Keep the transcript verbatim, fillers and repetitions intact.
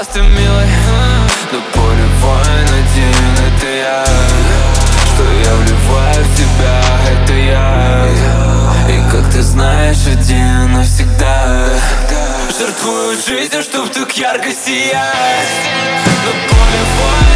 просто милый. На поле воин один, это я. Что я вливаю в тебя, это я. И как ты знаешь, один навсегда. Жертвую жизнью, чтоб так ярко сиять. На поле воин.